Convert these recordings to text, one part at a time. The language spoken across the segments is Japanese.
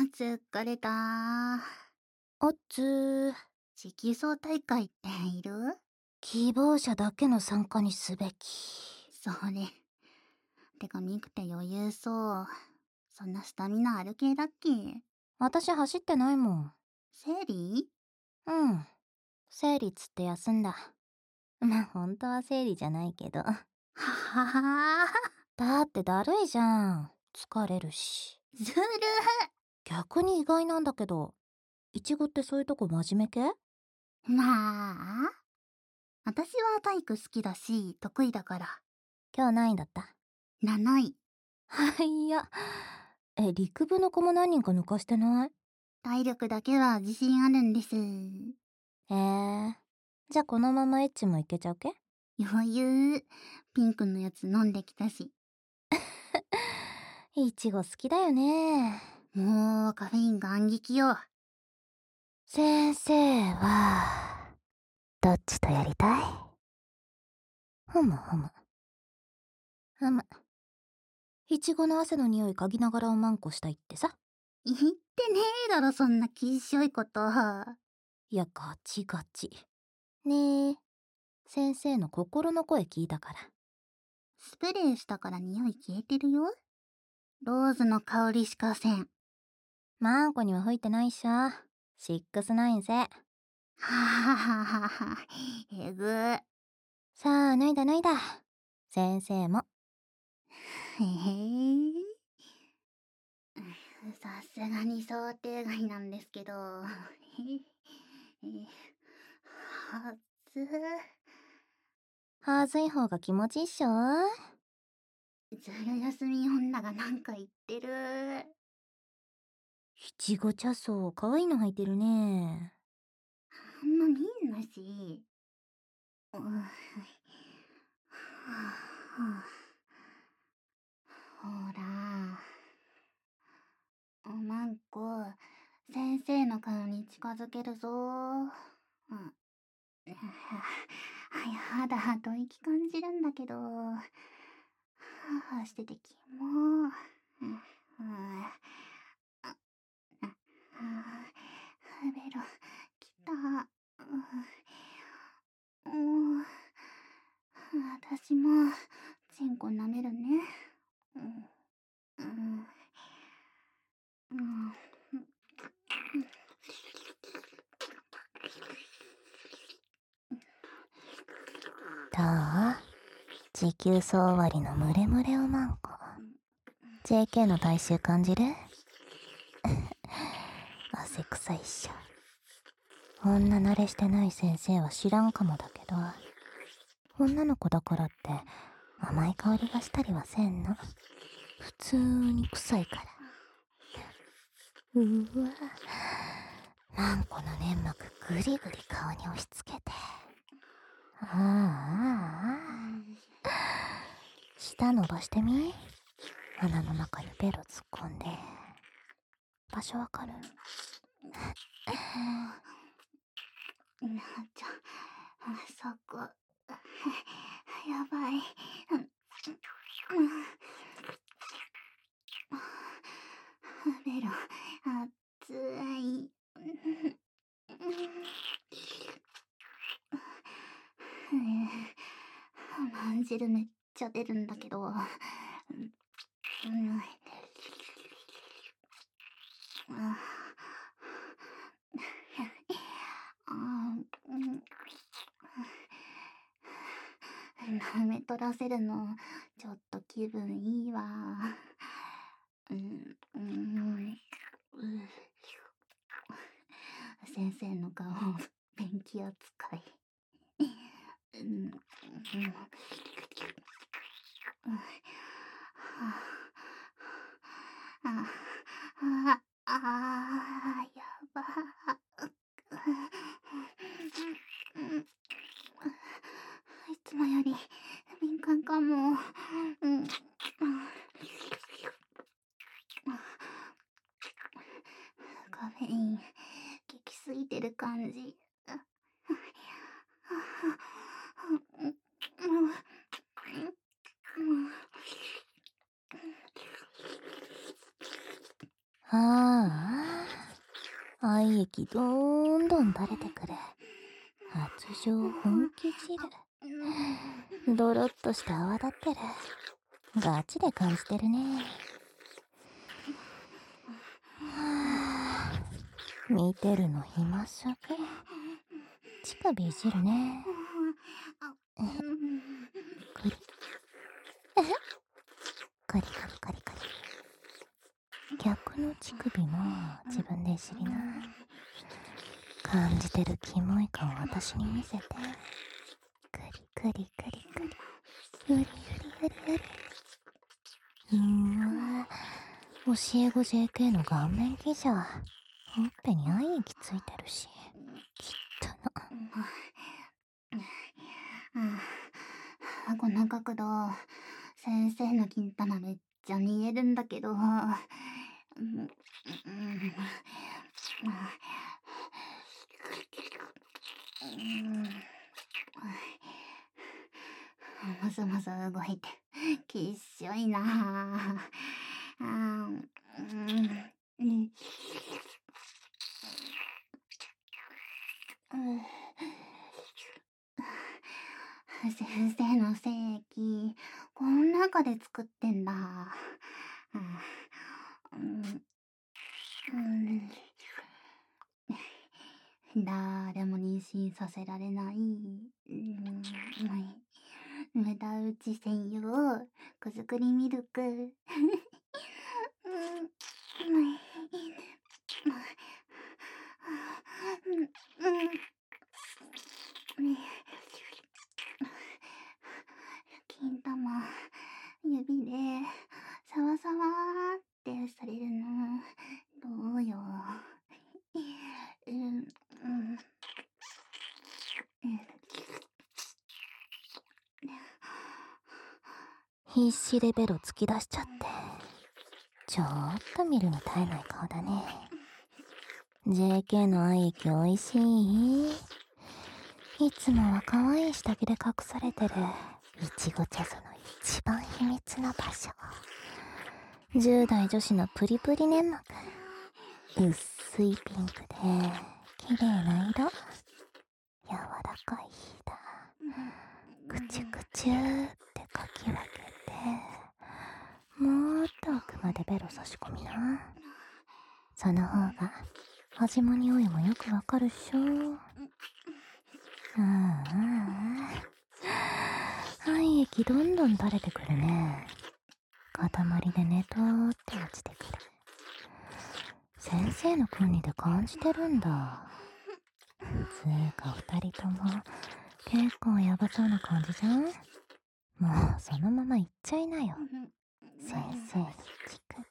疲れた。 おつー。 持久走大会っている？ 希望者だけの参加にすべき。 それ。てかミクて余裕そう。そんなスタミナある系だっけ？ 私走ってないもん。 生理？ うん。生理つって休んだ。まあ、本当は生理じゃないけど。 ははは。 だってだるいじゃん。疲れるし。 ずる。 逆に意外なんだけど、いちごってそういうとこ真面目系？ まあ。私は体育好きだし、得意だから。 今日何位だった？ 7位。 はいや。陸部の子も何人か抜かしてない？ 体力だけは自信あるんです。 じゃあこのままエッチもいけちゃうけ？ 余裕。ピンクのやつ飲んできたし。 いちご好きだよね。 もうカフェイン眼撃よ。 先生は、どっちとやりたい？ふむふむ。いちごの汗の匂い嗅ぎながらおまんこしたいってさ。 言ってねえだろ、そんなきっしょいこと。 いや、ガチガチ。ねえ、先生の心の声聞いたから。 スプレーしたから匂い消えてるよ。ローズの香りしかせん。 マンコには吹いてないっしょ。69世。 ははははは。えぐ。 さあ、脱いだ脱いだ。先生も。 へへ。さすがに想定外なんですけど。はず。 はずい方が気持ちいいっしょ。 ずる休み女がなんか言ってる。 いちご茶草、かわいいの履いてるね。 あんま見んなし。ほら。おまんこ、先生の顔に近づけるぞ。やだ、吐息感じるんだけど。はぁはぁしててキモ。ベロ、きた。私も、チンコ舐めるね。 どう？持久走終わりのムレムレおまんこ。JK の体臭感じる？汗臭いっしょ。女慣れしてない先生は知らんかもだけど、女の子だからって甘い香りがしたりはせんの。普通に臭いから。うわ、マンコの粘膜グリグリ顔に押し付けて。舌伸ばしてみ。鼻の中にベロ突っ込んで。場所わかる？ そこ、やばい。ベロ、熱い。まん汁めっちゃ出るんだけど。舐め取らせるの、ちょっと気分いいわ。先生の顔、ペンキ扱い。やば。いつもより敏感かも。カフェイン、効きすぎてる感じ。 ああ、愛液どんどん垂れてくる。発情本気汁。ドロッとして泡立ってる。ガチで感じてるね。はあ、見てるの暇すぎ。乳首いじるね。クリカリカリカリカリ。逆の乳首も自分でいじりな。感じてるキモい顔私に見せて。クリクリクリクリ。うりうりうりうり。教え子 JK の顔面騎乗。ほっぺに愛液ついてるし。きったな。この角度、先生の金玉めっちゃ見えるんだけど。もぞもぞ動いて、きっしょいなぁ。先生の精液、この中で作ってんだ。誰も妊娠させられない。無駄打ち専用、子作りミルク。金玉、指で、サワサワーってされるの、どうよ。 必死でベロ突き出しちゃって。ちょっと見るに耐えない顔だね。JK の愛液おいしい？いつもは可愛い下着で隠されてるいちご茶その一番秘密の場所。10代女子のプリプリ粘膜。薄いピンクで綺麗な色。柔らかい火だ。くちゅくちゅーってかき分けて、もっと奥までベロ差し込みな。その方が味も匂いもよくわかるっしょ。愛液どんどん垂れてくるね。塊でねとーって落ちてくる。先生の国で感じてるんだ。つーか2人とも結構ヤバそうな感じじゃん。もうそのまま行っちゃいなよ。先生の乳首。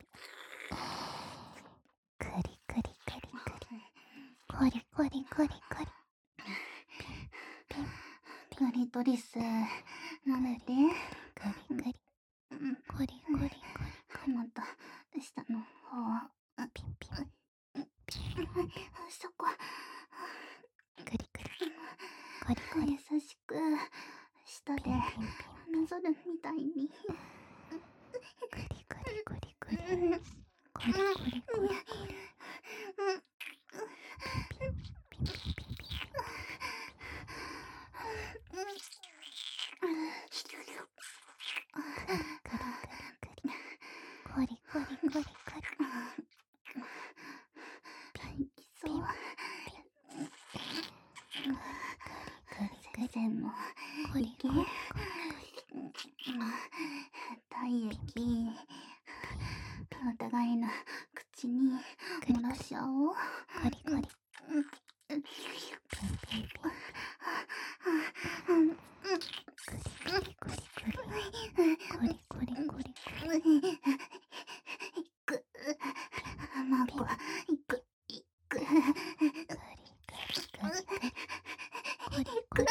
クリクリクリクリ。コリコリコリコリ。 クリトリス、舐めて。 クリクリ。コリコリコリコリ。 また、下の方。 ピンピン。 そこ。 クリクリ。コリコリ。 優しく、下で、なぞるみたいに。 クリクリクリクリ。コリコリコリコリ。ピンピンピンピンピン。コリコリコリコリ。 そう。先生も、 コリコリコリ。 体液、お互いの口に漏らし合おう。 コリコリ。ピンピンピン。コリコリコリコリ。コリコリコリコリ。 いく。マコ、いく。いく。 コリコリコリコリ。コリコリコリ。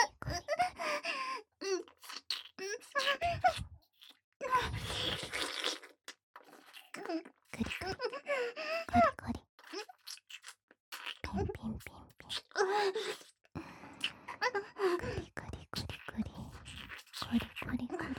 クリクリコリコリ。ピンピンピンピン。クリクリクリクリ。コリコリコリコリ。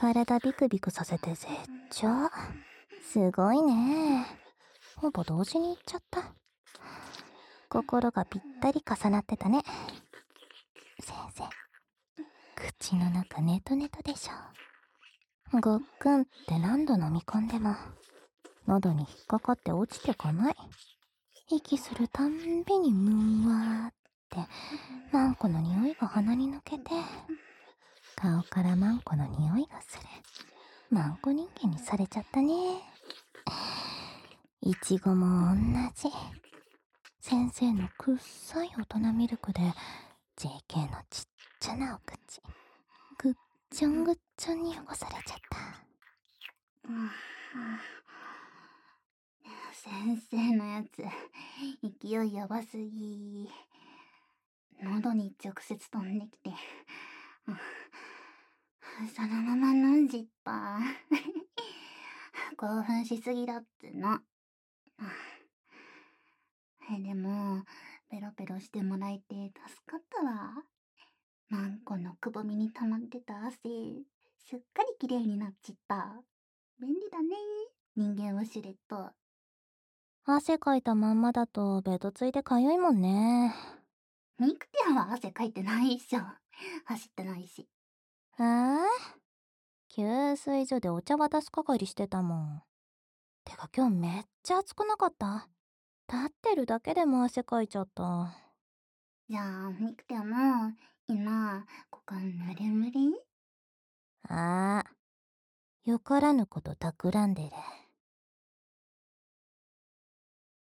体ビクビクさせて絶頂。すごいね。ほぼ同時に言っちゃった。心がぴったり重なってたね。先生、口の中ネトネトでしょ。ごっくんって何度飲み込んでも喉に引っかかって落ちてかない。息するたんびにむわーってマンコの匂いが鼻に抜けて、顔からマンコの匂いがする。マンコ人間にされちゃったね。いちごも同じ。先生のくっさい大人ミルクで JK のちっちゃなお口ぐっちょんぐっちょんに汚されちゃった。 先生のやつ勢いやばすぎ。喉に直接飛んできてそのまま飲んじった。興奮しすぎだっつの。でもペロペロしてもらえて助かったわ。マンコのくぼみに溜まってた汗すっかりきれいになっちった。便利だね、人間ウォシュレット。 汗かいたまんまだとベトついてかゆいもんね。 ミクティアは汗かいてないっしょ。走ってないし。 給水所でお茶渡す係してたもん。てか今日めっちゃ暑くなかった？立ってるだけでも汗かいちゃった。 じゃあミクティアも今股間ぬるむり？ よからぬこと企んでる。